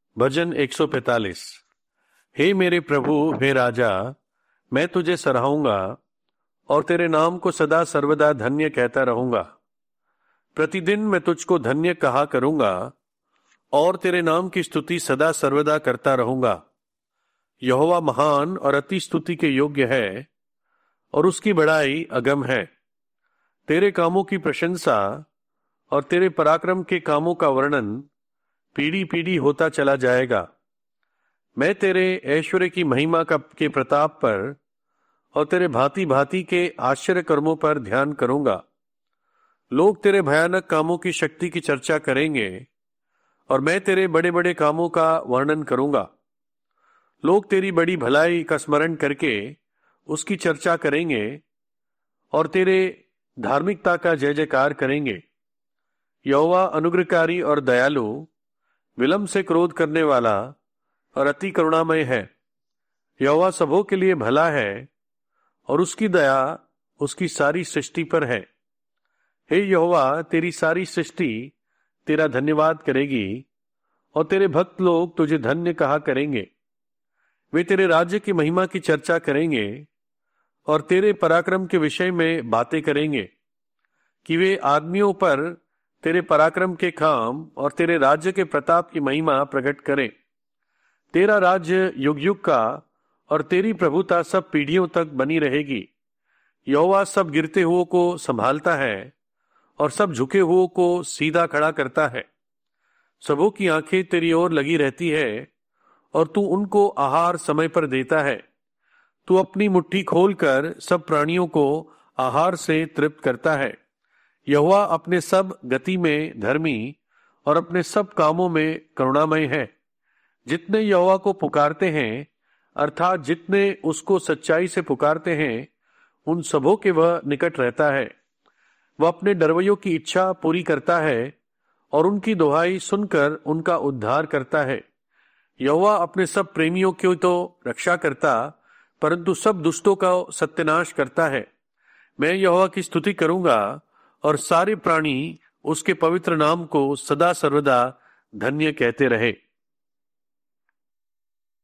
भजन 145। हे मेरे प्रभु, हे राजा, मैं तुझे सराहूंगा और तेरे नाम को सदा सर्वदा धन्य कहता रहूंगा। प्रतिदिन मैं तुझको धन्य कहा करूंगा और तेरे नाम की स्तुति सदा सर्वदा करता रहूंगा। यहोवा महान और अति स्तुति के योग्य है और उसकी बड़ाई अगम है। तेरे कामों की प्रशंसा और तेरे पराक्रम के कामों का वर्णन पीढ़ी पीढ़ी होता चला जाएगा। मैं तेरे ऐश्वर्य की महिमा के प्रताप पर और तेरे भांति भांति के आश्चर्य कर्मों पर ध्यान करूंगा। लोग तेरे भयानक कामों की शक्ति की चर्चा करेंगे और मैं तेरे बड़े बड़े कामों का वर्णन करूंगा। लोग तेरी बड़ी भलाई का स्मरण करके उसकी चर्चा करेंगे और तेरे धार्मिकता का जय जयकार करेंगे। यहोवा अनुग्रहकारी और दयालु, विलंब से क्रोध करने वाला और अति करुणामय है। यहोवा सबों के लिए भला है और उसकी दया उसकी सारी सृष्टि पर है। हे यहोवा, तेरी सारी सृष्टि तेरा धन्यवाद करेगी और तेरे भक्त लोग तुझे धन्य कहा करेंगे। वे तेरे राज्य की महिमा की चर्चा करेंगे और तेरे पराक्रम के विषय में बातें करेंगे कि वे आदमियों पर तेरे पराक्रम के काम और तेरे राज्य के प्रताप की महिमा प्रकट करें। तेरा राज्य युग युग का और तेरी प्रभुता सब पीढ़ियों तक बनी रहेगी। यहोवा सब गिरते हुओं को संभालता है और सब झुके हुओं को सीधा खड़ा करता है। सबों की आंखें तेरी ओर लगी रहती है और तू उनको आहार समय पर देता है। तू अपनी मुट्ठी खोलकर सब प्राणियों को आहार से तृप्त करता है। यहोवा अपने सब गति में धर्मी और अपने सब कामों में करुणामय है। जितने यहोवा को पुकारते हैं, अर्थात जितने उसको सच्चाई से पुकारते हैं, उन सबों के वह निकट रहता है। वह अपने डरवैयों की इच्छा पूरी करता है और उनकी दुहाई सुनकर उनका उद्धार करता है। यहोवा अपने सब प्रेमियों की तो रक्षा करता, परंतु सब दुष्टों का सत्यानाश करता है। मैं यहोवा की स्तुति करूंगा और सारे प्राणी उसके पवित्र नाम को सदा सर्वदा धन्य कहते रहे।